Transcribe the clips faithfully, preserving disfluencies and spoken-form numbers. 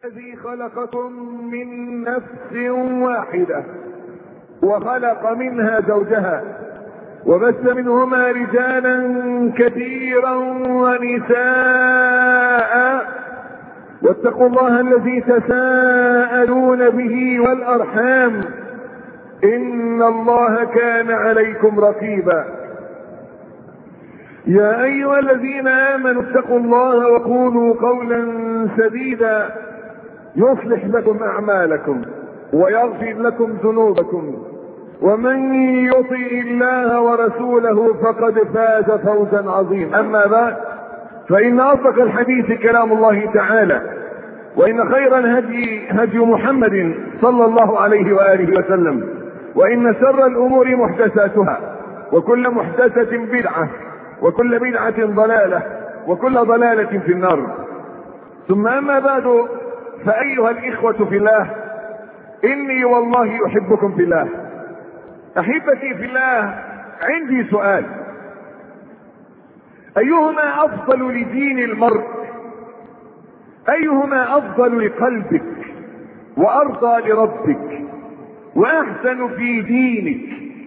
الذي خلقكم من نفس واحدة وخلق منها زوجها وبث منهما رجالا كثيرا ونساء واتقوا الله الذي تساءلون به والأرحام إن الله كان عليكم رقيبا. يا أيها الذين آمنوا اتقوا الله وقولوا قولا سديدا يصلح لكم أعمالكم ويغفر لكم ذنوبكم ومن يطع الله ورسوله فقد فاز فوزا عظيما. أما بعد، فإن أصدق الحديث كلام الله تعالى، وإن خير الهدي هدي محمد صلى الله عليه وآله وسلم، وإن شر الأمور محدثاتها وكل محدثة بدعة وكل بدعة ضلالة وكل ضلالة في النار. ثم أما بعد، فأيها الإخوة في الله، إني والله أحبكم في الله. أحبتي في الله، عندي سؤال: أيهما أفضل لدين المرء؟ أيهما أفضل لقلبك وأرضى لربك وأحسن في دينك؟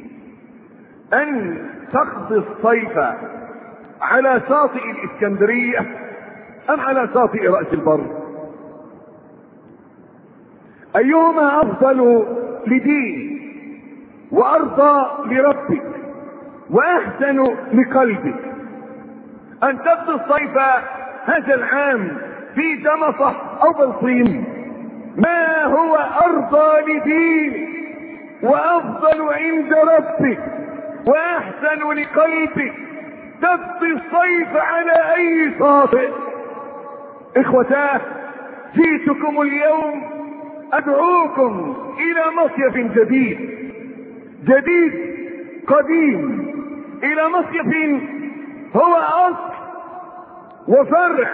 أن تقضي الصيف على شاطئ الإسكندرية أم على شاطئ رأس البر؟ أيهما أفضل لدين وأرضى لربك وأحسن لقلبك؟ أن تقضي الصيف هذا العام في جمصة أو بلطيم؟ ما هو أرضى لدينك وأفضل عند ربك وأحسن لقلبك؟ تقضي الصيف على أي شاطئ؟ إخوتاه، جئتكم اليوم أدعوكم إلى مصيف جديد جديد قديم، إلى مصيف هو أصل وفرع.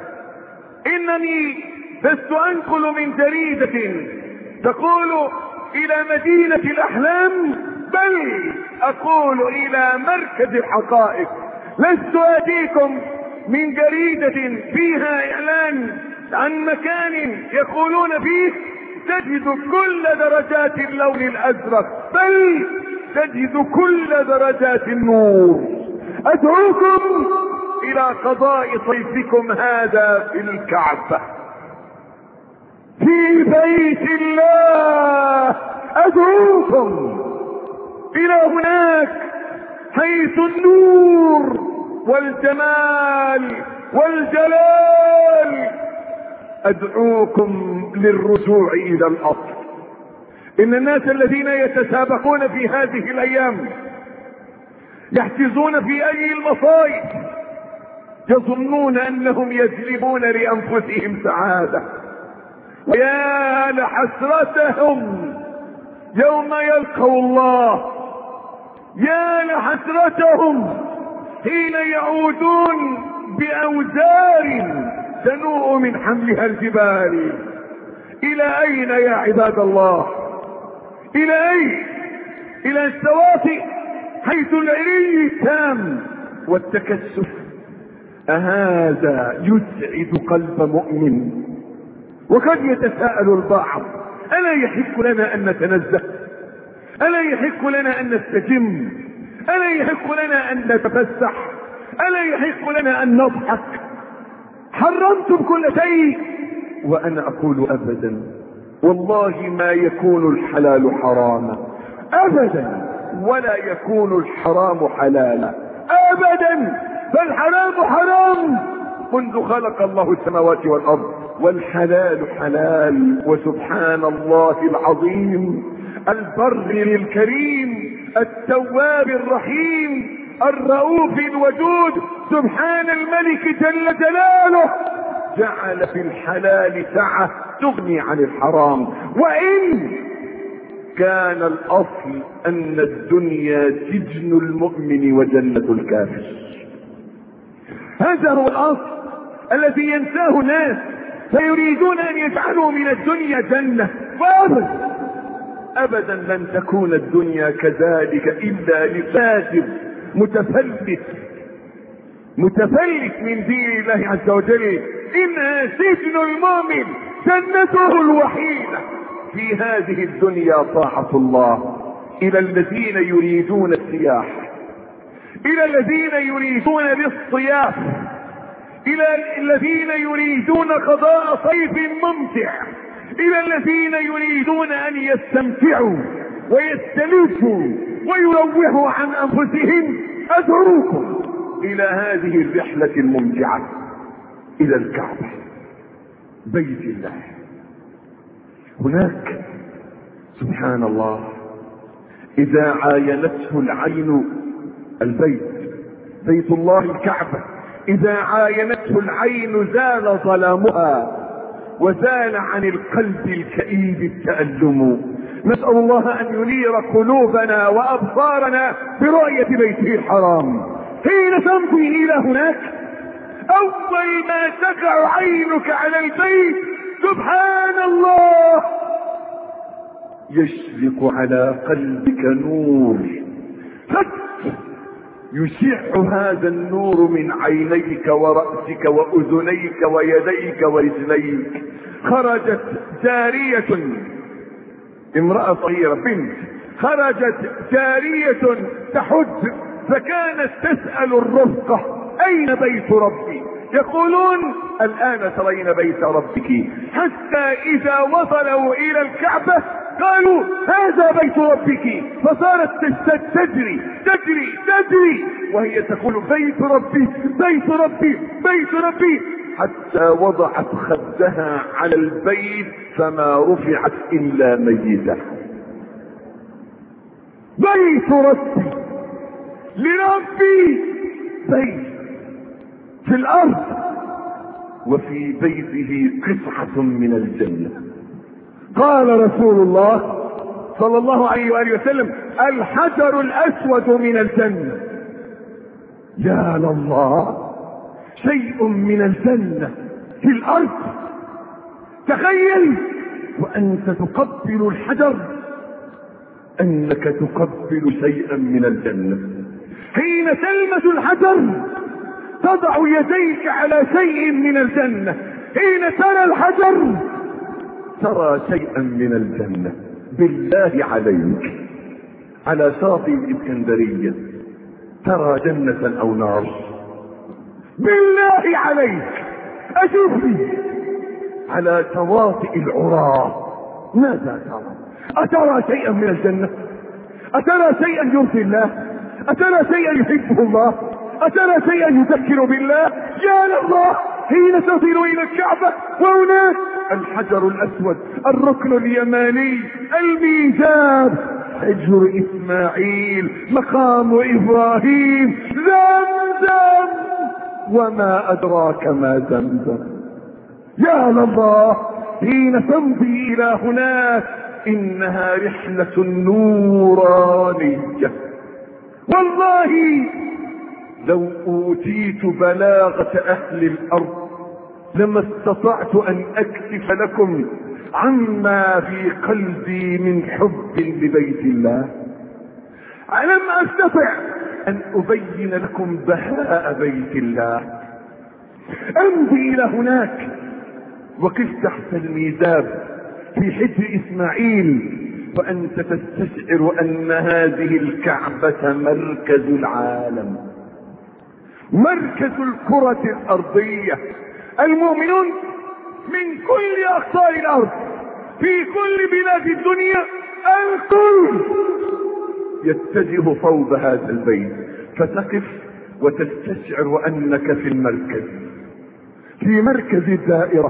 إنني لست أنقل من جريدة تقول إلى مدينة الأحلام، بل أقول إلى مركز الحقائق. لست آتيكم من جريدة فيها إعلان عن مكان يقولون فيه تجد كل درجات اللون الأزرق، بل تجد كل درجات النور. أدعوكم إلى قضاء صيفكم هذا في الكعبة، في بيت الله. أدعوكم إلى هناك حيث النور والجمال والجلال. أدعوكم للرجوع إلى الأصل. إن الناس الذين يتسابقون في هذه الأيام يحجزون في أي المصائب، يظنون أنهم يجلبون لأنفسهم سعادة، ويا لحسرتهم يوم يلقوا الله، يا لحسرتهم حين يعودون بأوزار تنوء من حملها الجبال. إلى أين يا عباد الله؟ إلى أين؟ إلى الشواطئ حيث العلي التام والتكسف. أهذا يسعد قلب مؤمن؟ وقد يتساءل البعض: ألا يحق لنا أن نتنزه؟ ألا يحق لنا أن نستجم؟ ألا يحق لنا أن نتفسح؟ ألا يحق لنا أن نضحك؟ حرمتم كل شيء. وأنا أقول أبدا، والله ما يكون الحلال حراما أبدا، ولا يكون الحرام حلالا أبدا، فالحرام حرام منذ خلق الله السماوات والأرض، والحلال حلال. وسبحان الله العظيم البر الكريم التواب الرحيم الرؤوف الودود، سبحان الملك جل جلاله، جعل في الحلال سعة تغني عن الحرام. وإن كان الأصل أن الدنيا سجن المؤمن وجنة الكافر. هذا هو الأصل الذي ينساه الناس، فيريدون أن يجعلوا من الدنيا جنة. وأبدا أبدا لن تكون الدنيا كذلك إلا لفاسد متفلت متفلت من دين الله عز وجل. إنها سجن المؤمن جنته الوحيدة في هذه الدنيا طاعة الله. الى الذين يريدون السياح، الى الذين يريدون الاصطياف، الى الذين يريدون قضاء صيف ممتع، الى الذين يريدون ان يستمتعوا ويستلذوا ويروحوا عن انفسهم، ادعوكم الى هذه الرحلة الممتعة الى الكعبة بيت الله. هناك سبحان الله اذا عاينته العين البيت، بيت الله الكعبة، اذا عاينته العين زال ظلامها وزال عن القلب الكئيب التألم. نسأل الله ان ينير قلوبنا وابصارنا برؤية بيته الحرام. حين تمضي الى هناك اول ما تقع عينك على البيت سبحان الله يشرق على قلبك نور، يشع هذا النور من عينيك ورأسك وأذنيك ويديك ورجليك. خرجت جارية، امرأة صغيرة بنت، خرجت جارية تحج فكانت تسأل الرفقة أين بيت ربي؟ يقولون الآن ترين بيت ربك، حتى إذا وصلوا إلى الكعبة قالوا هذا بيت ربك، فصارت تجري تجري تجري وهي تقول بيت ربي بيت ربي بيت ربي، حتى وضعت خدها على البيت فما رفعت إلا ميتة. بيت ربي لربي بيت في الأرض، وفي بيته قطعة من الجنة. قال رسول الله صلى الله عليه وآله وسلم الحجر الأسود من الجنة. يا لله، شيء من الجنة في الأرض. تخيل وأنت تقبل الحجر أنك تقبل شيئا من الجنة. حين تلمس الحجر تضع يديك على شيء من الجنة، حين ترى الحجر ترى شيئا من الجنة. بالله عليك على شاطئ الإسكندرية ترى جنة أو نار؟ بالله عليك أشوفني على شواطئ العراة ماذا ترى؟ أترى شيئا من الجنة؟ أترى شيئا يرضي الله؟ أترى شيئا يحبه الله؟ أترى شيئا يذكر بالله؟ يا الله، حين تصل إلى الكعبة وهناك الحجر الأسود، الركن اليماني، الميزاب، حجر إسماعيل، مقام إبراهيم، زمزم، وما أدراك ما زمزم. يا الله، حين تمضي إلى هناك إنها رحلة نورانية. والله لو أوتيت بلاغة أهل الأرض لما استطعت أن أكشف لكم عما في قلبي من حب لبيت الله. ألم أستطع أن أبين لكم بهاء بيت الله. أمضي إلى هناك وقف تحت الميزاب في حجر إسماعيل وأنت تستشعر أن هذه الكعبة مركز العالم، مركز الكرة الأرضية. المؤمنون من كل أقطار الأرض في كل بلاد الدنيا الكل يتجه صوب هذا البيت، فتقف وتستشعر أنك في المركز، في مركز الدائرة،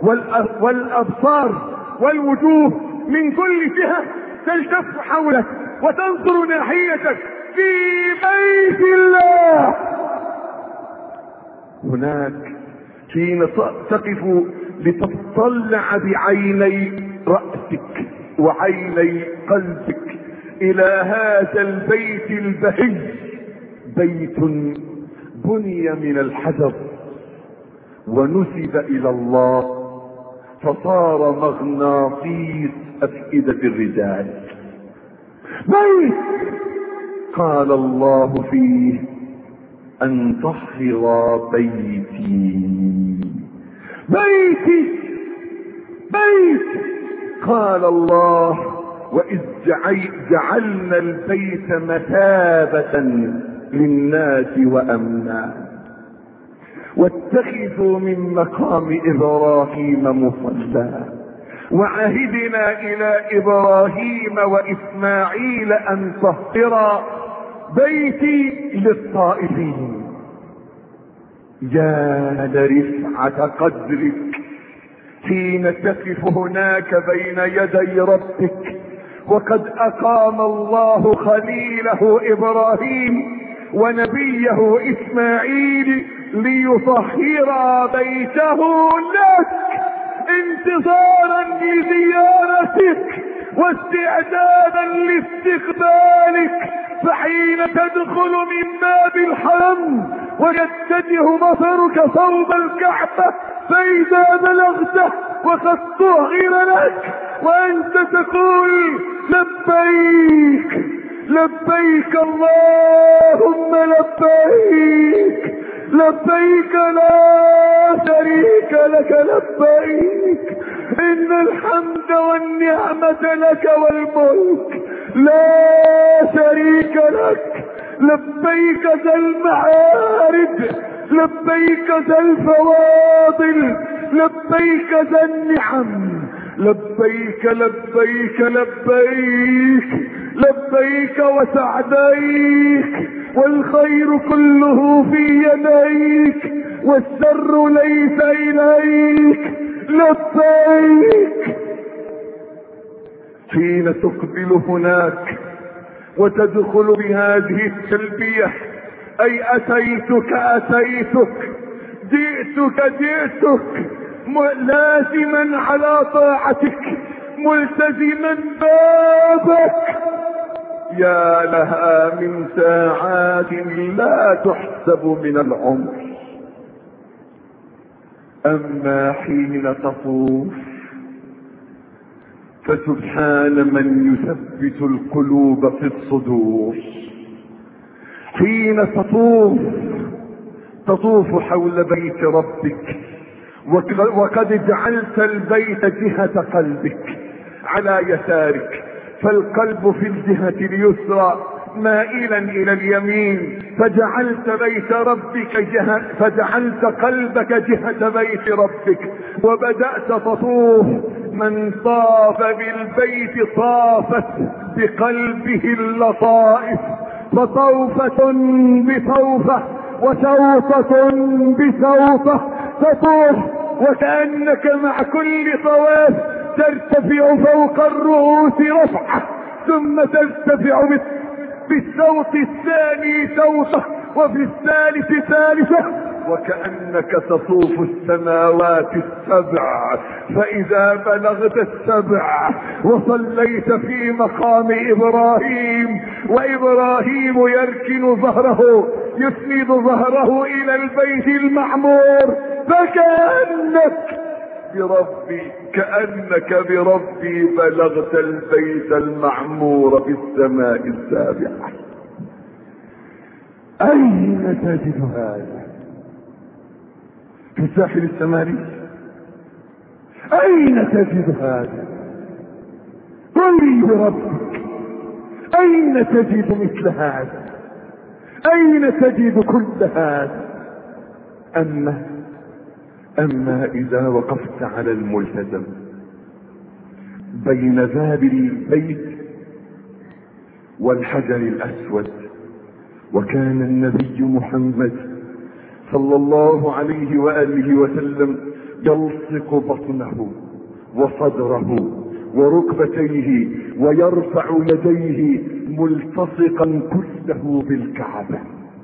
والأبصار والوجوه من كل جهة تلتف حولك وتنظر ناحيتك في بيت الله. هناك حين تقف لتطلع بعيني رأسك وعيني قلبك إلى هذا البيت البهي، بيت بني من الحجر ونسب إلى الله فصار مغناطيس أفئدة الرجال. بيت قال الله فيه أن طهر بيتي. بيتي بيت. قال الله: وإذ جعلنا البيت مثابة للناس وأمنا واتخذوا من مقام إبراهيم مصلى وعهدنا إلى إبراهيم وإسماعيل أن طهرا بيتي للطائفين. يا لرفعة قدرك حين تقف هناك بين يدي ربك وقد أقام الله خليله إبراهيم ونبيه إسماعيل ليطهر بيته لك انتظارا لزيارتك واستعدادا لاستقبالك. فحين تدخل من باب الحرم ويتجه بصرك صوب الكعبة فإذا بلغته وقد طهر لك وأنت تقول: لبيك لبيك اللهم لبيك لبيك لا شريك لك لبيك إن الحمد والنعمة لك والملك لا شريك لك. لبيك ذا المعارج لبيك ذا الفواضل لبيك ذا النعم لبيك لبيك لبيك لبيك وسعديك والخير كله في يديك والشر ليس إليك. لبيك. حين تقبل هناك وتدخل بهذه التلبية أي أتيتك أتيتك جئتك جئتك لازما على طاعتك ملتزما بابك. يا لها من ساعات لا تحسب من العمر. أما حين تطوف فسبحان من يثبت القلوب في الصدور. حين تطوف تطوف حول بيت ربك وقد جعلت البيت جهة قلبك على يسارك، فالقلب في الجهة اليسرى مائلا الى اليمين، فجعلت بيت ربك جهة فجعلت قلبك جهة بيت ربك وبدأت تطوف. من طاف بالبيت طافت بقلبه اللطائف، فطوفة بطوفة وسوطة بسوطة تطوف وكأنك مع كل طواف ترتفع فوق الرؤوس رفعة ثم ترتفع بالصوت الثاني سوطة وفي الثالث ثالثة وكأنك تطوف السماوات السبع. فإذا بلغت السبع وصليت في مقام إبراهيم وإبراهيم يركن ظهره يسند ظهره إلى البيت المعمور فكأنك بربي كأنك بربي بلغت البيت المعمور في السماء السابعة. أين تجد هذا؟ في ساحل السماري؟ أين تجد هذا؟ قل لي بربك أين تجد مثل هذا؟ أين تجد كل هذا؟ أما أما إذا وقفت على الملتزم بين باب البيت والحجر الأسود، وكان النبي محمد صلى الله عليه وآله وسلم يلصق بطنه وصدره وركبتيه ويرفع يديه ملتصقا كله بالكعبة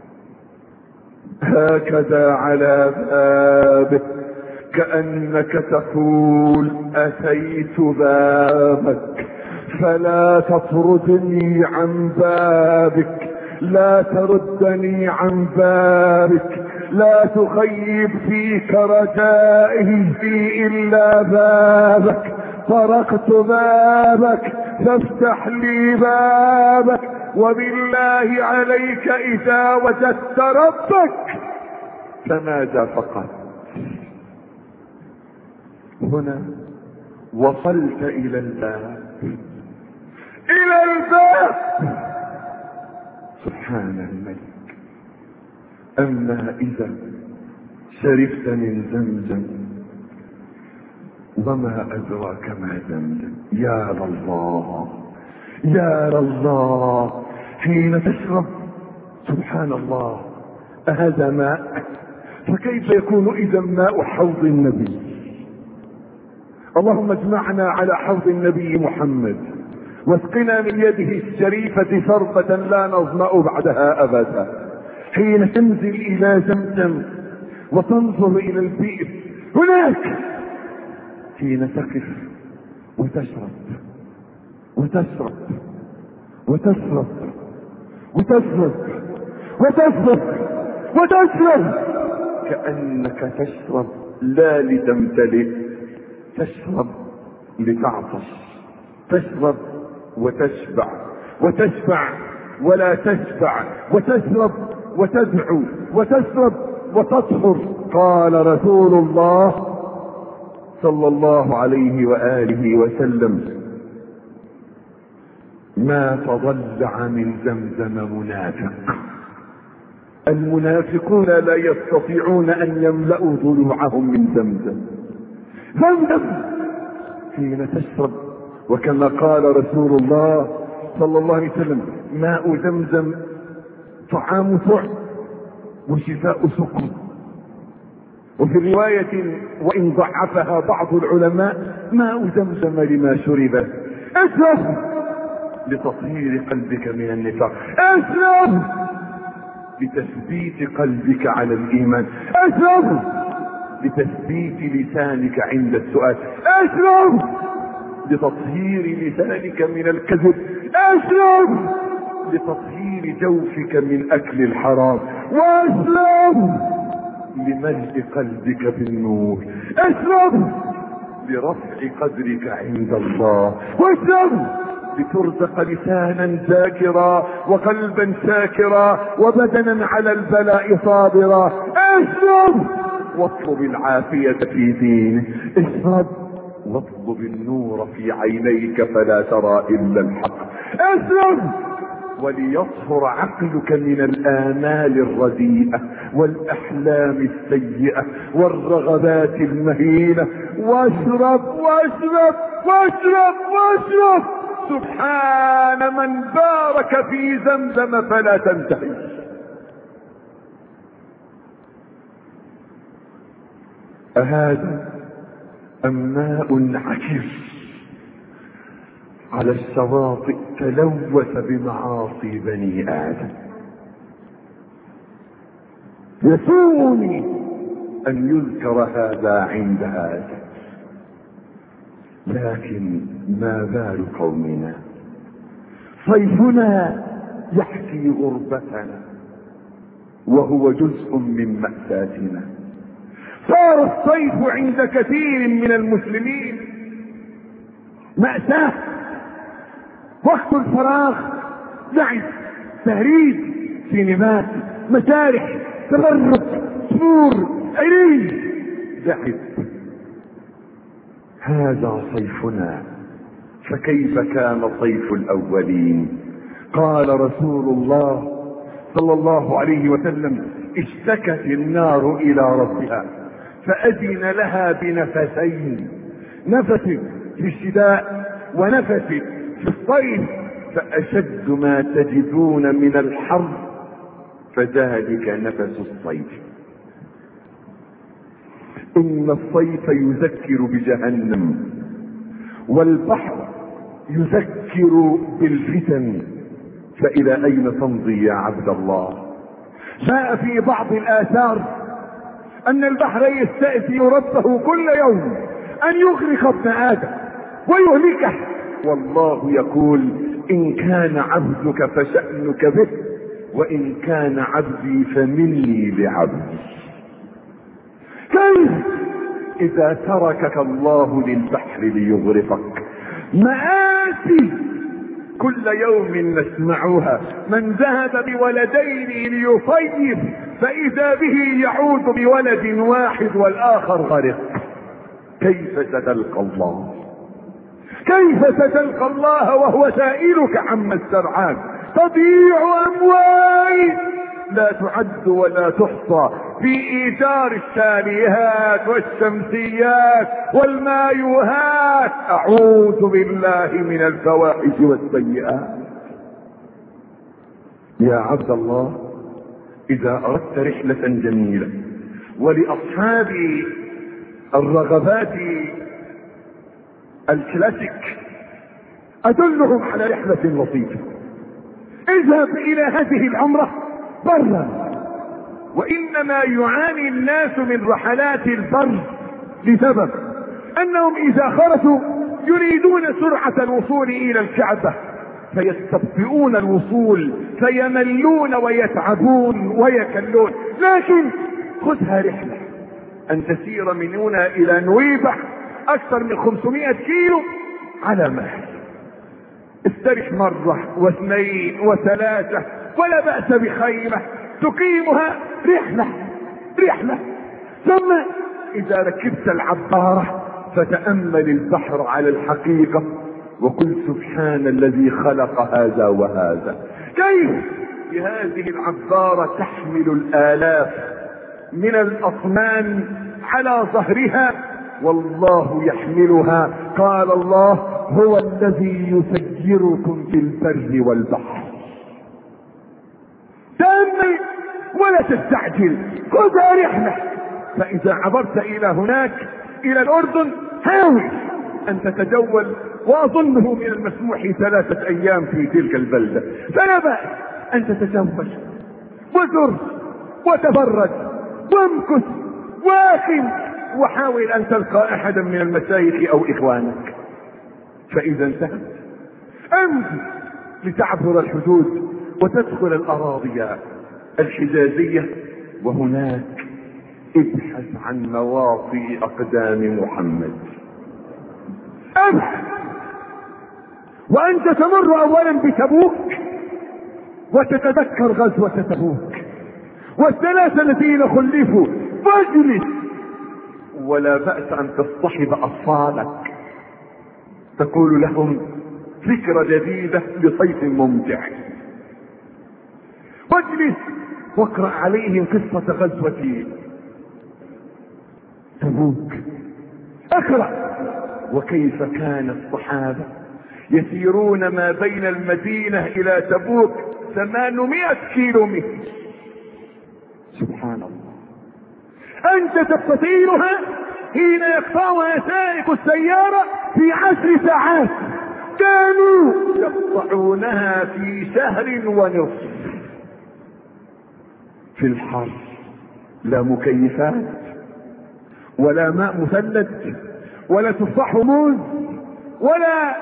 هكذا على بابه كأنك تقول أتيت بابك فلا تطردني عن بابك، لا تردني عن بابك، لا تخيب فيك رجائي في إلا بابك. طرقت بابك فافتح لي بابك، وبالله عليك إذا وجدت ربك فماذا فقط؟ هنا وصلت الى الباب، الى الباب. سبحان الملك. اما اذا شربت من زمزم، وما ادراك ما زمزم، يا الله يا الله حين تشرب. سبحان الله، هذا ماء، فكيف يكون اذا ماء حوض النبي؟ اللهم اجمعنا على حوض النبي محمد، واسقنا من يده الشريفة شربة لا نظمأ بعدها ابدا. حين تنزل الى زمزم وتنظر الى البئر هناك، حين تقف وتشرب وتشرب وتشرب وتشرب وتشرب وتشرب، كأنك تشرب لا لتمتلئ، تشرب لتعطش، تشرب وتشبع، وتشبع ولا تشبع، وتشرب وتدعو، وتشرب وتطهر. قال رسول الله صلى الله عليه وآله وسلم: ما تضلع من زمزم منافق. المنافقون لا يستطيعون ان يملأوا ضلوعهم من زمزم. زمزم حين تشرب، وكما قال رسول الله صلى الله عليه وسلم: ماء زمزم طعام طعم وشفاء سقم. وفي رواية وإن ضعفها بعض العلماء: ماء زمزم لما شرب. اشرب لتطهير قلبك من النفاق، اشرب لتثبيت قلبك على الإيمان، اشرب لتثبيت لسانك عند السؤال، اشرب لتطهير لسانك من الكذب، اشرب لتطهير جوفك من أكل الحرام، واشرب لملء قلبك بالنور، اشرب لرفع قدرك عند الله، واشرب لترزق لسانا ذاكرا وقلبا شاكرا وبدنا على البلاء صابرا. اشرب واطلب العافية في دينك، اشرب واطلب النور في عينيك فلا ترى الا الحق، اشرب وليطهر عقلك من الآمال الرديئة والاحلام السيئة والرغبات المهينة. واشرب واشرب واشرب واشرب. سبحان من بارك في زمزم فلا تنتهي. أهذا أم ماء عكر على الشواطئ تلوث بمعاصي بني آدم؟ يسوءني أن يذكر هذا عند هذا، لكن ما بال قومنا؟ صيفنا يحكي غربتنا وهو جزء من مأساتنا. صار الصيف عند كثير من المسلمين مأساة، وقت الفراغ لعب، تهريج، سينمات، مسارح، تفرج، سرور، عريس، لعب. هذا صيفنا، فكيف كان صيف الأولين؟ قال رسول الله صلى الله عليه وسلم: اشتكت النار إلى ربها فأذن لها بنفسين، نفس في الشتاء ونفس في الصيف، فأشد ما تجدون من الحر فذلك نفس الصيف. إن الصيف يذكر بجهنم، والبحر يذكر بالفتن، فإلى أين تمضي يا عبد الله؟ جاء في بعض الآثار أن البحر يستأذن ربه كل يوم أن يغرق ابن آدم ويهلكه، والله يقول: إن كان عبدك فشأنك به، وإن كان عبدي فمني لعبدي. كيف إذا تركك الله للبحر ليغرقك؟ مآسي كل يوم نسمعها. من ذهب بولدين ليصيف فإذا به يعود بولد واحد والآخر غرق. كيف ستلقى الله؟ كيف ستلقى الله وهو سائلك عما استرعاك؟ تضيع اموال لا تعد ولا تحصى في ايثار التاليات والشمسيات والمايوهات. اعوذ بالله من الفواحش والسيئات. يا عبد الله، اذا اردت رحلة جميلة ولأصحاب الرغبات الكلاسيك ادلهم على رحلة لطيفة. اذهب الى هذه العمرة برا. وانما يعاني الناس من رحلات البر لسبب انهم اذا خرجوا يريدون سرعة الوصول الى الكعبة فيستبطئون الوصول فيملون ويتعبون ويكلون. لكن خذها رحلة ان تسير من هنا الى نويبع اكثر من خمسمائة كيلو على مهل. استرح مرة واثنين وثلاثة ولا بأس بخيمة تقيمها رحلة رحلة. ثم اذا ركبت العبارة فتأمل البحر على الحقيقة وقل سبحان الذي خلق هذا وهذا. كيف بهذه العبارة تحمل الآلاف من الأصنام على ظهرها والله يحملها. قال الله هو الذي يسيركم في البر والبحر. تأمل ولا تستعجل، خذها رحلة. فإذا عبرت إلى هناك إلى الأردن حاول أن تتجول، وأظنه من المسموح ثلاثة أيام في تلك البلدة، فلا بأس أن تتزوج وزر وتفرج وامكث واقم وحاول أن تلقى أحدا من المشايخ أو إخوانك. فإذا انتهت أمضي لتعبر الحدود وتدخل الأراضي الحجازية، وهناك ابحث عن مواطئ أقدام محمد. ابحث وأنت تمر أولا بتبوك وتتذكر غزوة تبوك والثلاثة الذين خلفوا، واجلس. ولا بأس أن تصطحب أطفالك تقول لهم فكرة جديدة لصيف ممتع. واجلس واقرأ عليهم قصة غزوة تبوك. اقرأ وكيف كان الصحابة يسيرون ما بين المدينة إلى تبوك ثمانمائة كيلو متر. سبحان الله. أنت تستطيعها حين يقطعها سائق السيارة في عشر ساعات، كانوا يقطعونها في شهر ونصف في الحر. لا مكيفات ولا ماء مثلج ولا تفاح موز ولا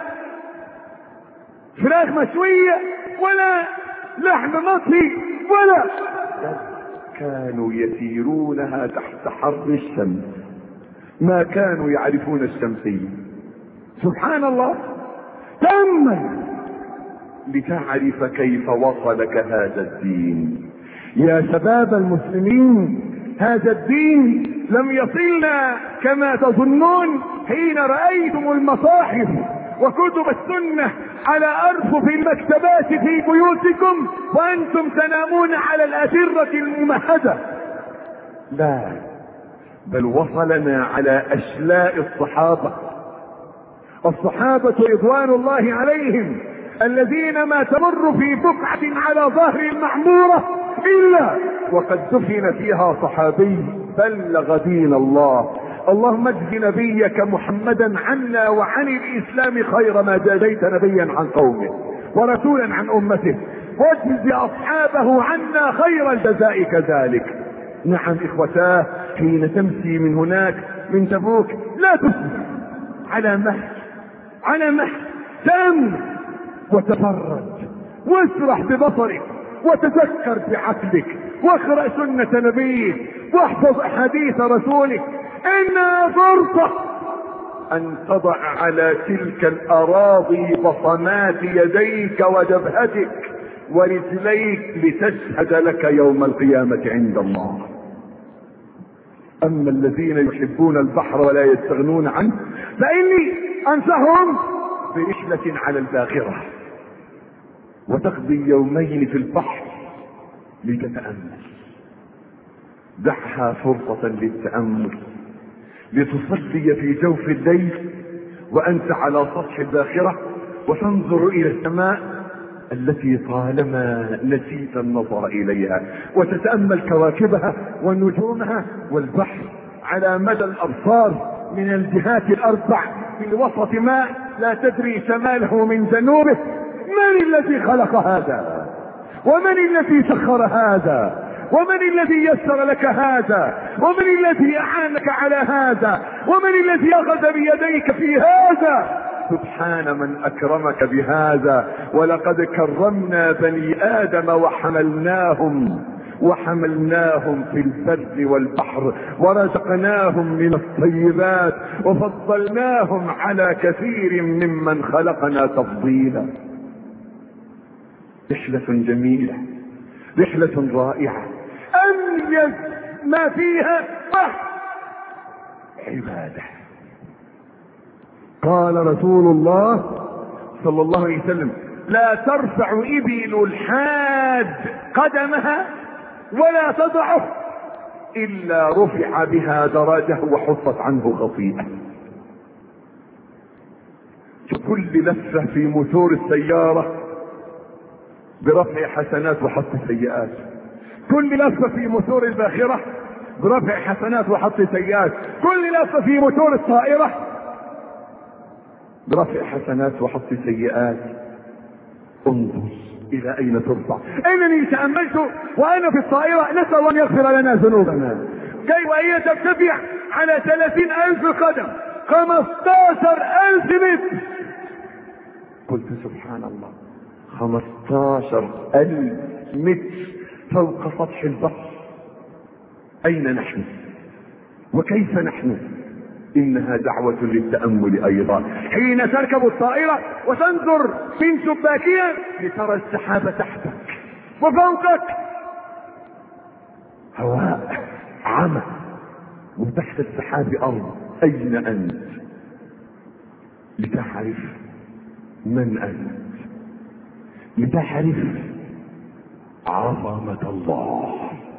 فراخ مشوية ولا لحم مطهي ولا، كانوا يسيرونها تحت حر الشمس، ما كانوا يعرفون الشمسية. سبحان الله. تأمل لتعرف كيف وصلك هذا الدين. يا شباب المسلمين، هذا الدين لم يصلنا كما تظنون حين رأيتم المصاحف وكتب السنة على أرفف المكتبات في بيوتكم وأنتم تنامون على الأسرة الممهدة. لا، بل وصلنا على أشلاء الصحابة. الصحابة رضوان الله عليهم الذين ما تمر في بقعة على ظهر المعمورة إلا وقد دفن فيها صحابي بلغ دين الله. اللهم اجز نبيك محمدا عنا وعن الإسلام خير ما جازيت نبيا عن قومه ورسولا عن أمته، واجز أصحابه عنا خير الجزاء كذلك. نعم إخوتاه، حين تمشي من هناك من تبوك لا تسمع على مهل على مهل، تأمل وتفرج واسرح ببصرك وتذكر بعقلك واقرأ سنة نبيك واحفظ أحاديث رسولك. إنها فرصة أن تضع على تلك الأراضي بصمات يديك وجبهتك ورجليك لتشهد لك يوم القيامة عند الله. أما الذين يحبون البحر ولا يستغنون عنه فإني أنصحهم برحلة على الباخرة، وتقضي يومين في البحر لتتأمل. دعها فرصة للتأمل، لتصلي في جوف الليل وأنت على سطح الباخرة، وتنظر إلى السماء التي طالما نسيت النظر إليها، وتتأمل كواكبها ونجومها والبحر على مدى الأبصار من الجهات الأربع، في وسط ماء لا تدري شماله من جنوبه. من الذي خلق هذا؟ ومن الذي سخر هذا؟ ومن الذي يسر لك هذا؟ ومن الذي أعانك على هذا؟ ومن الذي أخذ بيديك في هذا؟ سبحان من أكرمك بهذا. ولقد كرمنا بني آدم وحملناهم وحملناهم في البر والبحر ورزقناهم من الطيبات وفضلناهم على كثير ممن خلقنا تفضيلا. رحلة جميلة، رحلة رائعة، أميز ما فيها عبادة. قال رسول الله صلى الله عليه وسلم: لا ترفع إبل الحاج قدمها ولا تضعه إلا رفع بها درجة وحطت عنه خطيئة. كل لفة في موتور السيارة برفع حسنات وحط سيئات، كل لفة في موتور الباخرة برفع حسنات وحط سيئات، كل لفة في موتور الطائرة برفع حسنات وحط سيئات. انظر الى اين ترفع. انني تأملت وانا في الطائرة نسأل ان يغفر لنا ذنوبنا، كي وهي ترتفع على ثلاثين الف قدم، خمستاشر الف متر. قلت سبحان الله، خمستاشر الف متر فوق سطح البحر. اين نحن وكيف نحن؟ انها دعوة للتأمل ايضا. حين تركب الطائرة وتنظر من شباكها لترى السحاب تحتك وفوقك هواء عمى، وتحت السحاب ارض. اين انت؟ لتعرف من انت، لتعرف عظمة الله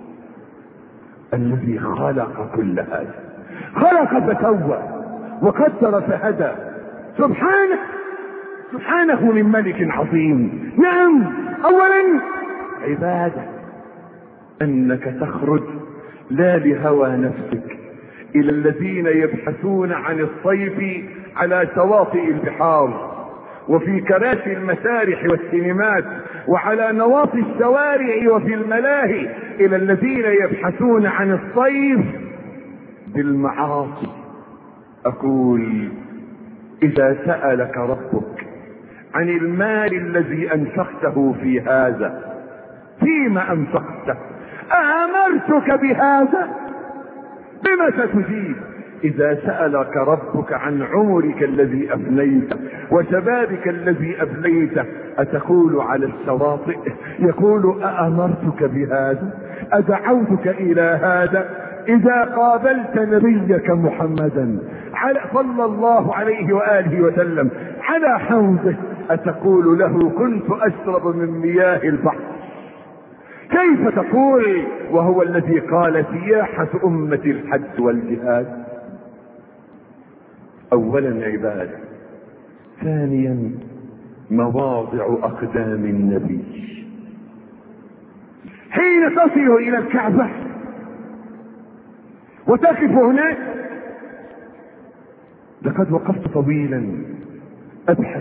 الذي خلق كل هذا، خلق فسوى وقدر فهدى. سبحانه سبحانه من ملك عظيم. نعم، اولا عبادة، انك تخرج لا لهوى نفسك الى الذين يبحثون عن الصيف على شواطئ البحار وفي كراسي المسارح والسينمات وعلى نواصي الشوارع وفي الملاهي، الى الذين يبحثون عن الصيف بالمعاصي. اقول: اذا سألك ربك عن المال الذي انفقته في هذا، فيما انفقته؟ أأمرتك بهذا؟ بما ستجيب؟ إذا سألك ربك عن عمرك الذي أفنيته وشبابك الذي أبليته، أتقول على الشواطئ؟ يقول: أأمرتك بهذا؟ أدعوتك إلى هذا؟ إذا قابلت نبيك محمدا صلى الله عليه وآله وسلم على حوضه، أتقول له: كنت أشرب من مياه البحر؟ كيف تقول وهو الذي قال: سياحة أمة الحج والجهاد؟ اولا عبادة، ثانيا مواضع اقدام النبي. حين تصل الى الكعبة وتقف هناك، لقد وقفت طويلا ابحث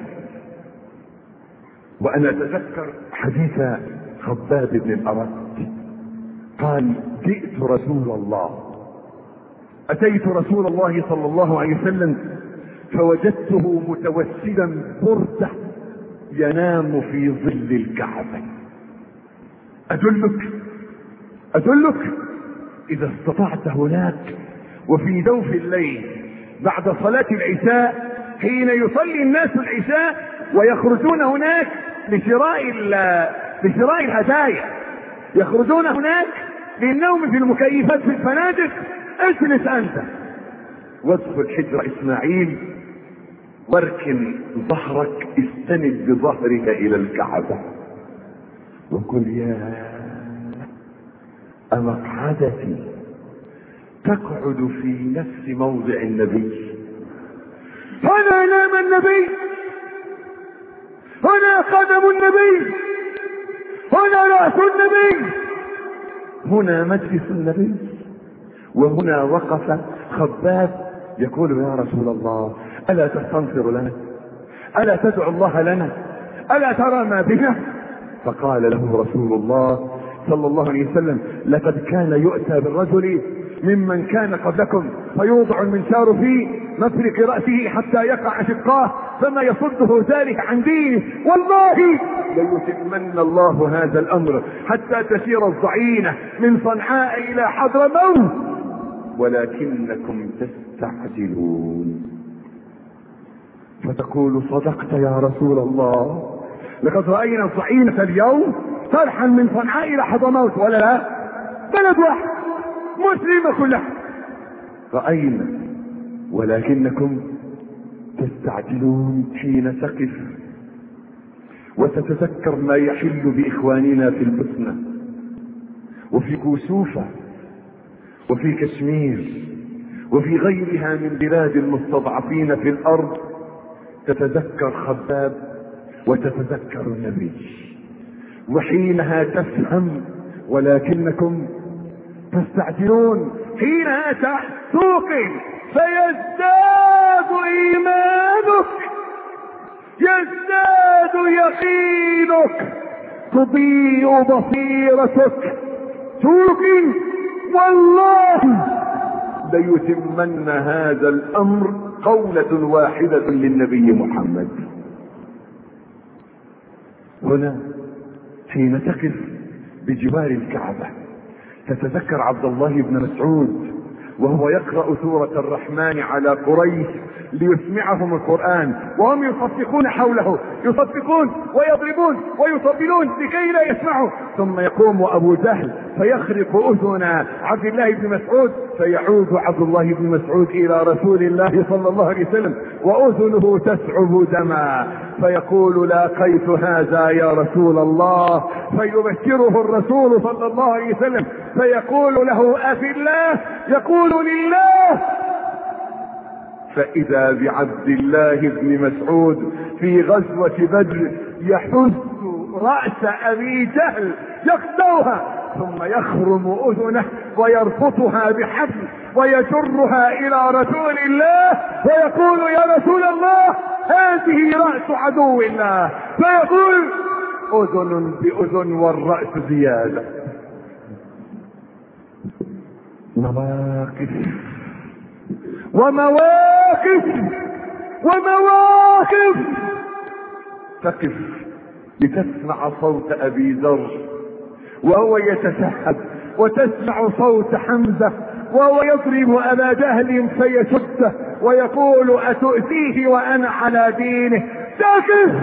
وانا اتذكر حديث خباب بن الأرت، قال: جئت رسول الله اتيت رسول الله صلى الله عليه وسلم فوجدته متوسدا بردة ينام في ظل الكعبة. ادلك ادلك اذا استطعت هناك وفي جوف الليل بعد صلاة العشاء، حين يصلي الناس العشاء ويخرجون هناك لشراء لشراء الهدايا، يخرجون هناك للنوم في المكيفات في الفنادق، اجلس انت وادخل حجر اسماعيل واركن ظهرك، استند بظهرك الى الكعبة وقل يا أمقعدتي تقعد في نفس موضع النبي. هنا نام النبي، هنا قدم النبي، هنا رأس النبي، هنا مجلس النبي، وهنا وقف خباب يقول يا رسول الله ألا تستنصر لنا؟ ألا تدعو الله لنا؟ ألا ترى ما بنا؟ فقال له رسول الله صلى الله عليه وسلم لقد كان يؤتى بالرجل ممن كان قبلكم فيوضع المنشار في مفرق رأسه حتى يقع شقاه فما يصده ذلك عن دينه، والله ليتمن الله هذا الأمر حتى تسير الضعينة من صنعاء إلى حضرموت ولكنكم تستعجلون. فتقول صدقت يا رسول الله، لقد رأينا الضعينة اليوم ترحل من صنعاء إلى حضرموت، ولا لا؟ بلد واحد مسلمة كلها رأينا، ولكنكم تستعجلون حين تقف وتتذكر ما يحل بإخواننا في البوسنة وفي كوسوفة وفي كشمير وفي غيرها من بلاد المستضعفين في الأرض، تتذكر خباب وتتذكر النبي، وحينها تفهم ولكنكم تستعجلون. حينها توقن فيزداد إيمانك، يزداد يقينك، تضيء بصيرتك، توقن والله ليتمن هذا الأمر قولة واحدة للنبي محمد. هنا حين تقف بجوار الكعبة تتذكر عبد الله بن مسعود وهو يقرأ سورة الرحمن على قريش ليسمعهم القرآن وهم يصفقون حوله، يصفقون ويضربون ويطبلون لكي لا يسمعوا، ثم يقوم أبو جهل فيخرق أذن عبد الله بن مسعود، فيعود عبد الله بن مسعود إلى رسول الله صلى الله عليه وسلم وأذنه تسعب دما، فيقول لاقيت هذا يا رسول الله، فيبشره الرسول صلى الله عليه وسلم فيقول له أفي الله؟ يقول لله. فإذا بعبد الله بن مسعود في غزوة بدر يحز رأس أبي جهل يقطعها ثم يخرم أذنه ويربطها بحبل ويجرها إلى رسول الله ويقول يا رسول الله هذه رأس عدو الله، فيقول أذن بأذن والرأس زيادة. مواقف ومواقف ومواقف. تقف لتسمع صوت أبي ذر وهو يتسحب، وتسمع صوت حمزة وهو يضرب أبا جهل فيشده ويقول أتؤتيه وأنا على دينه. تقف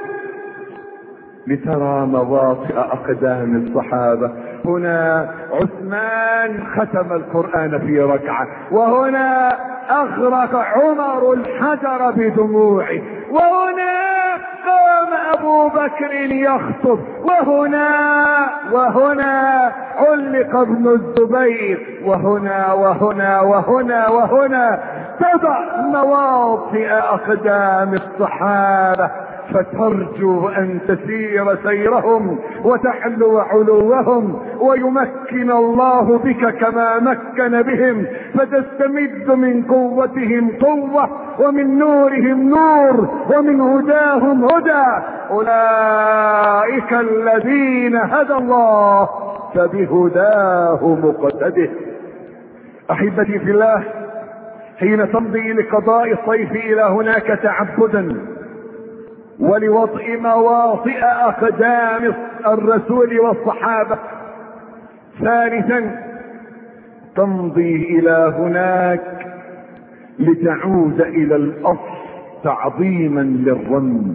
لترى مواطئ أقدام الصحابة. هنا عثمان ختم القرآن في ركعة، وهنا أغرق عمر الحجر بدموعه، وهنا قام أبو بكر يخطب، وهنا وهنا علق ابن الزبير، وهنا وهنا وهنا وهنا تضع مواطئ أقدام الصحابة فترجو أن تسير سيرهم وتحلو علوهم ويمكن الله بك كما مكن بهم، فتستمد من قوتهم قوة ومن نورهم نور ومن هداهم هدى. أولئك الذين هدى الله فبهداه مقتده. أحبتي في الله، حين تمضي لقضاء الصيف إلى هناك تعبدا ولوطئ مواطئ أقدام الرسول والصحابة، ثالثا تمضي إلى هناك لتعود إلى الأصل تعظيما للرمز.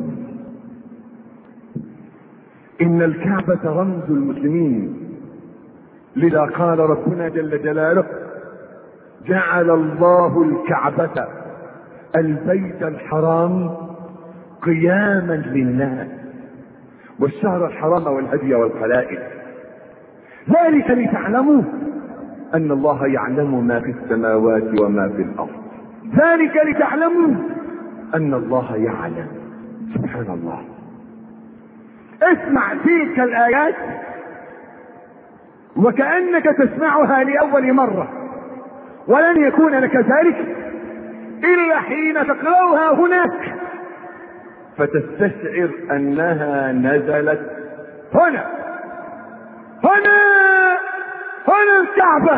إن الكعبة رمز المسلمين، لذا قال ربنا جل جلاله جعل الله الكعبة البيت الحرام قياما للناس، والشهر الحرام والهدي والقلائد، ذلك لتعلموا ان الله يعلم ما في السماوات وما في الارض، ذلك لتعلموا ان الله يعلم. سبحان الله. اسمع تلك الايات وكأنك تسمعها لأول مرة، ولن يكون لك ذلك إلا حين تقرأها هناك فتستشعر أنها نزلت هنا هنا هنا الكعبة،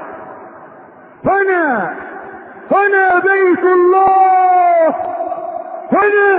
هنا هنا بيت الله، هنا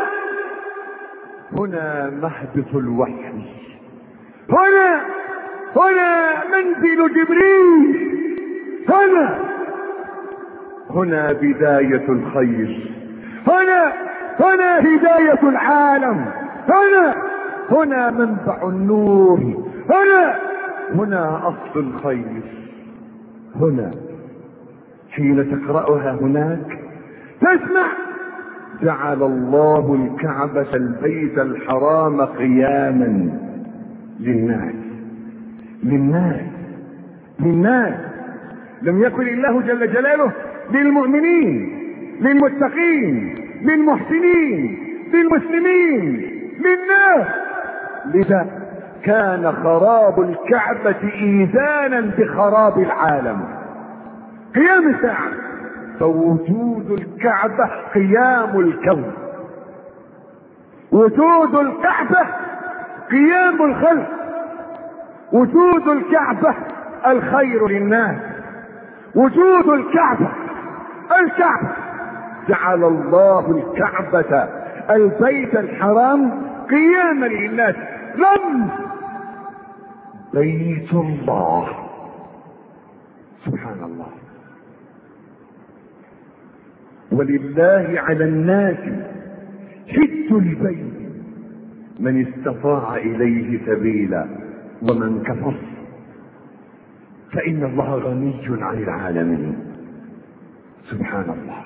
هنا مهبط الوحي، هنا هنا منزل جبريل، هنا هنا بداية الخير، هنا هنا هداية العالم، هنا هنا منبع النور، هنا هنا أصل الخير. هنا حين تقرأها هناك تسمع جعل الله الكعبة البيت الحرام قياما للناس للناس للناس. لم يكن الله جل جلاله للمؤمنين للمتقين للمحسنين للمسلمين للناس. لذا كان خراب الكعبة إيذانا بخراب العالم قيام الساعة، فوجود الكعبة قيام الكون، وجود الكعبة قيام الخلق، وجود الكعبة الخير للناس، وجود الكعبة الكعبة جعل الله الكعبة البيت الحرام قياما للناس. لم بيت الله. سبحان الله. ولله على الناس حج البيت من استطاع إليه سبيلا ومن كفر فإن الله غني عن العالمين. سبحان الله.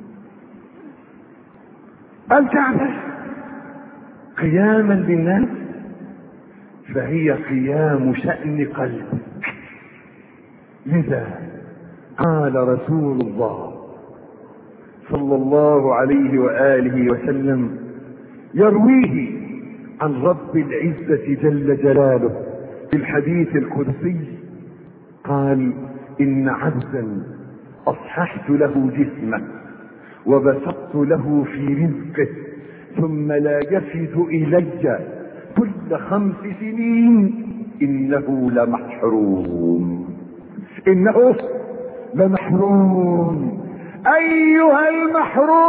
الكعبة قياما للناس فهي قيام شأن قلبك. لذا قال رسول الله صلى الله عليه وآله وسلم يرويه عن رب العزة جل جلاله في الحديث القدسي قال إن عبدا أصححت له جسمه وبسطت له في رزقه ثم لا يفد إلي كل خمس سنين إنه لمحروم إنه لمحروم. أيها المحروم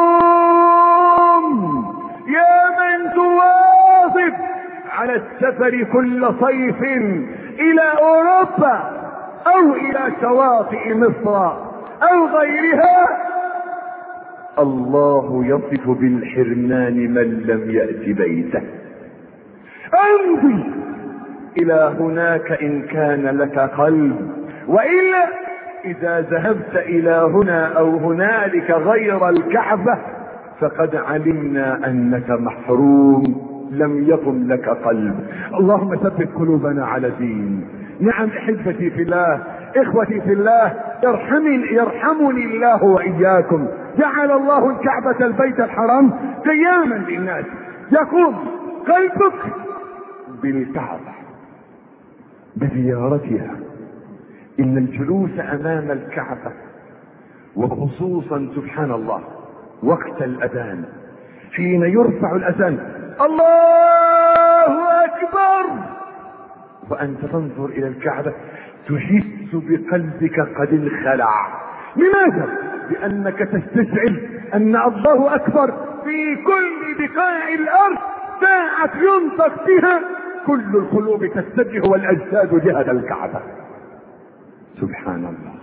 يا من تواظب على السفر كل صيف إلى أوروبا أو إلى شواطئ مصر أو غيرها، الله يصف بالحرمان من لم يأت بيته. امضي إلى هناك إن كان لك قلب، وإلا إذا ذهبت إلى هنا أو هنالك غير الكعبة فقد علمنا أنك محروم لم يكن لك قلب. اللهم ثبت قلوبنا على دين. نعم احبتي في الله، اخوتي في الله، يرحمني يرحمني الله واياكم. جعل الله الكعبة البيت الحرام قياما للناس، يقوم قلبك بالكعبة بزيارتها. ان الجلوس امام الكعبة وخصوصا سبحان الله وقت الاذان حين يرفع الاذان الله اكبر وانت تنظر الى الكعبة تحس بقلبك قد انخلع. لماذا؟ لانك تستشعر ان الله اكبر في كل بقاع الارض. ساعة ينطق بها كل القلوب تتجه والاجساد جهة الكعبة. سبحان الله.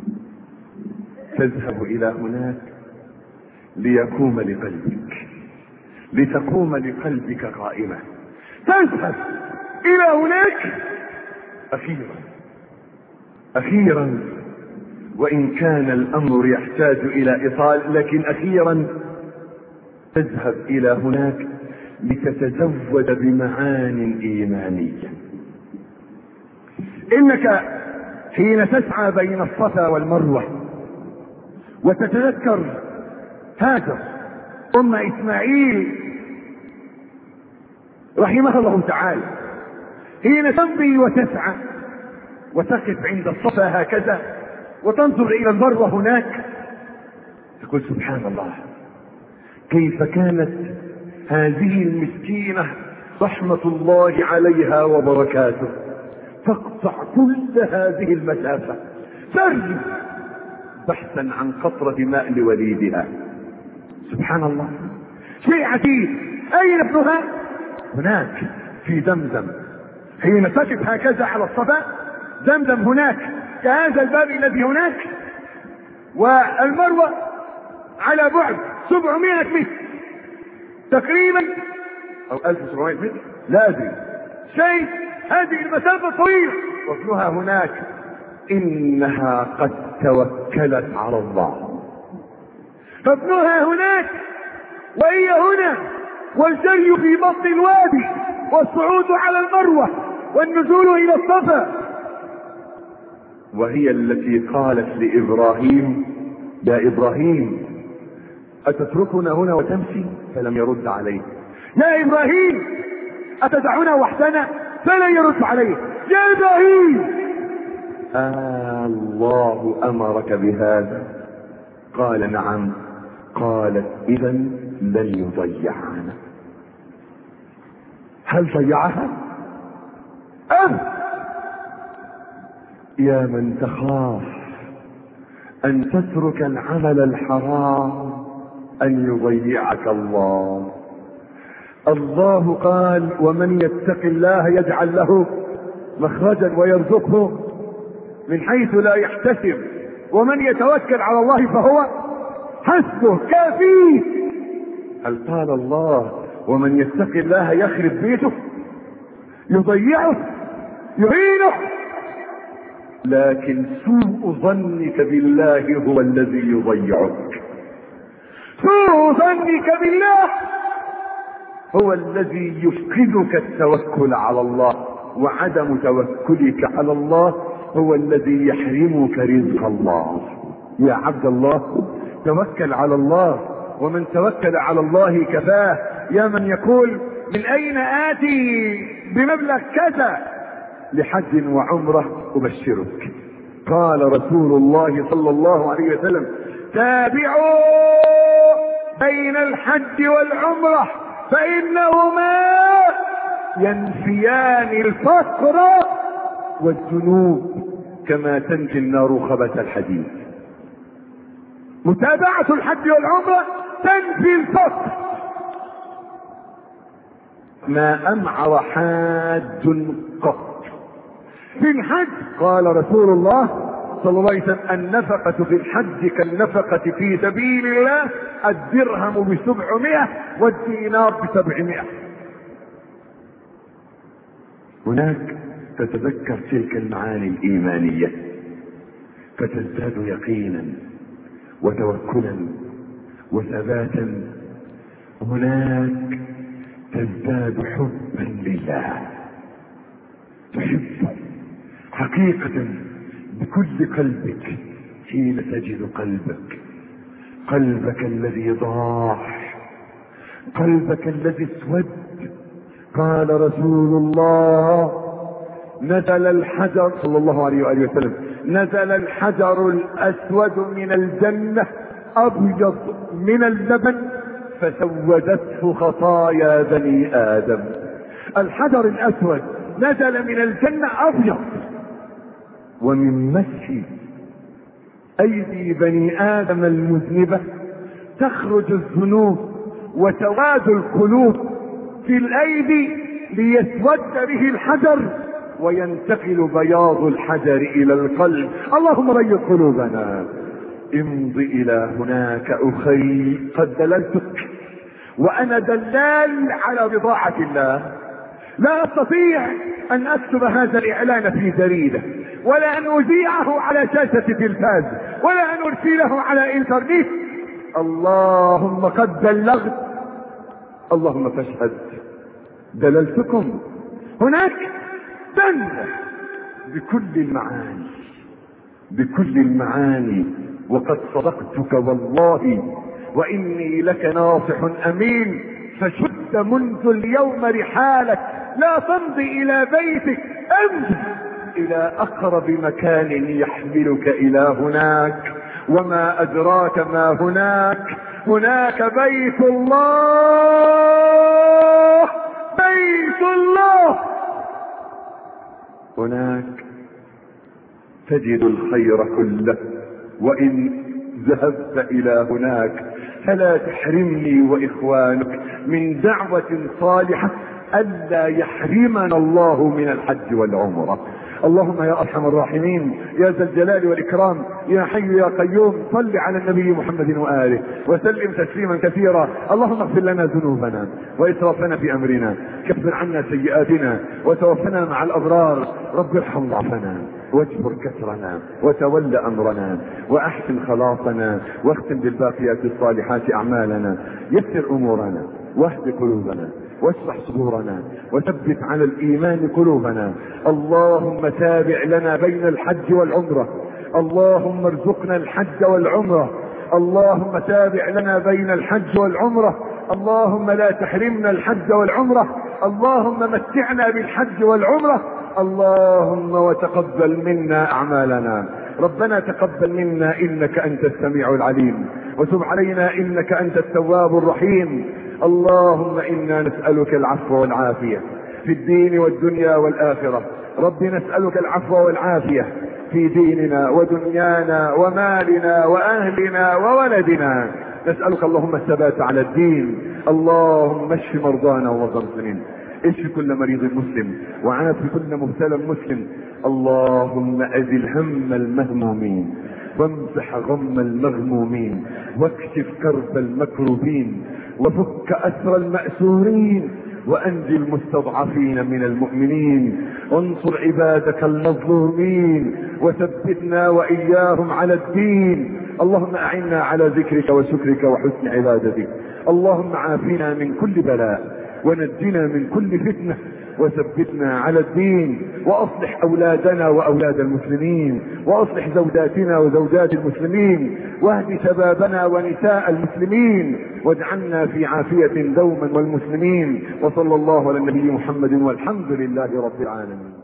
تذهب الى هناك ليقوم لقلبك، لتقوم لقلبك قائمة. تذهب الى هناك اخيرا اخيرا وإن كان الأمر يحتاج إلى إطال، لكن أخيرا تذهب إلى هناك لتتزود بمعان إيمانية. إنك حين تسعى بين الصفا والمروة وتتذكر هاجر أم إسماعيل رحمها الله تعالى حين تمضي وتسعى وتقف عند الصفا هكذا وتنظر إلى المروة هناك، تقول سبحان الله، كيف كانت هذه المسكينة رحمة الله عليها وبركاته تقطع كل هذه المسافة ترجو بحثا عن قطرة ماء لوليدها. سبحان الله، شيء عجيب. أين ابنها؟ هناك في زمزم. حين تقف هكذا على الصفا، زمزم هناك كهذا الباب الذي هناك، والمروة على بعد سبعمائة متر تقريبا او ألف وسبعمائة متر، لا ادري شيء، هذه المسافة طويلة، وابنها هناك. انها قد توكلت على الله، فابنها هناك وهي هنا، والجري في بطن الوادي والصعود على المروة والنزول الى الصفا. وهي التي قالت لابراهيم: يا ابراهيم اتتركنا هنا وتمشي؟ فلم يرد عليه. يا ابراهيم اتدعنا وحدنا؟ فلم يرد عليه. يا ابراهيم آه الله امرك بهذا؟ قال نعم. قالت اذا لن يضيعنا. هل ضيعها؟ أم يا من تخاف ان تترك العمل الحرام ان يضيعك الله. الله قال: ومن يتق الله يجعل له مخرجا ويرزقه من حيث لا يحتسب ومن يتوكل على الله فهو حسبه كافيه. هل قال الله ومن يتق الله يخرب بيته يضيعه يهينه؟ لكن سوء ظنك بالله هو الذي يضيعك. سوء ظنك بالله هو الذي يفقدك التوكل على الله، وعدم توكلك على الله هو الذي يحرمك رزق الله. يا عبد الله توكل على الله، ومن توكل على الله كفاه. يا من يقول: من اين اتي بمبلغ كذا لحج وعمره؟ ابشرك، قال رسول الله صلى الله عليه وسلم: تابعوا بين الحج والعمره فانهما ينفيان الفقر والذنوب كما تنفي النار خبث الحديد. متابعة الحج والعمرة تنفي الفقر. ما امعر حاج قط في الحج. قال رسول الله صلى الله عليه وسلم: النفقة في الحج كالنفقة في سبيل الله، الدرهم بسبعمائة والدينار بسبعمائة. هناك تتذكر تلك المعاني الإيمانية فتزداد يقينا وتوكلا وثباتا. هناك تزداد حبا لله، تحبه حقيقة بكل قلبك. حين تجد قلبك قلبك الذي ضاح، قلبك الذي اسود. قال رسول الله: نزل الحجر صلى الله عليه وآله وسلم نزل الحجر الأسود من الجنة أبيض من اللبن فسودته خطايا بني آدم. الحجر الأسود نزل من الجنة أبيض، ومن مسح أيدي بني آدم المذنبة تخرج الذنوب وسواد القلوب في الأيدي ليسود به الحجر وينتقل بياض الحجر إلى القلب. اللهم بيض قلوبنا. امض إلى هناك أخي، قد دللتك وأنا دلال على بضاعة الله. لا أستطيع أن أكتب هذا الإعلان في جريدة ولا أن أذيعه على شاشة تلفاز ولا ان ارسله على انترنت. اللهم قد بلغت، اللهم فاشهد. دللتكم هناك دلة بكل المعاني، بكل المعاني، وقد صدقتك والله واني لك ناصح امين. فشد منذ اليوم رحالك، لا تمضي الى بيتك، امضي الى اقرب مكان يحملك الى هناك. وما ادراك ما هناك، هناك بيت الله، بيت الله. هناك تجد الخير كله، وان ذهبت الى هناك فلا تحرمني واخوانك من دعوة صالحة الا يحرمنا الله من الحج والعمرة. اللهم يا ارحم الراحمين يا ذا الجلال والاكرام يا حي يا قيوم، صل على النبي محمد واله وسلم تسليما كثيرا. اللهم اغفر لنا ذنوبنا واسرافنا في امرنا، كفر عنا سيئاتنا وتوفنا مع الابرار. رب ارحم ضعفنا واجبر كسرنا وتول امرنا واحسن خلاصنا، واختم بالباقيات الصالحات اعمالنا. يسر امورنا واهد قلوبنا واشرح صدورنا وثبت على الايمان قلوبنا. اللهم تابع لنا بين الحج والعمرة، اللهم ارزقنا الحج والعمرة، اللهم تابع لنا بين الحج والعمرة، اللهم لا تحرمنا الحج والعمرة، اللهم متعنا بالحج والعمرة. اللهم وتقبل منا اعمالنا. ربنا تقبل منا انك انت السميع العليم، وتب علينا انك انت التواب الرحيم. اللهم انا نسألك العفو والعافية في الدين والدنيا والآخرة. رب نسألك العفو والعافية في ديننا ودنيانا ومالنا واهلنا وولدنا. نسألك اللهم الثبات على الدين. اللهم اشف مرضانا ومرضى المسلمين، اشف كل مريض مسلم وعاف كل مبتلى مسلم. اللهم ازل هم المهمومين وامسح غم المغمومين واكشف كرب المكروبين وفك اسر المأسورين وانجي المستضعفين من المؤمنين وانصر عبادك المظلومين وثبتنا واياهم على الدين. اللهم اعنا على ذكرك وشكرك وحسن عبادتك. اللهم عافنا من كل بلاء ونجنا من كل فتنة وثبتنا على الدين، واصلح اولادنا واولاد المسلمين، واصلح زوجاتنا وزوجات المسلمين، واهد شبابنا ونساء المسلمين، واجعلنا في عافية دوما والمسلمين. وصلى الله على النبي محمد والحمد لله رب العالمين.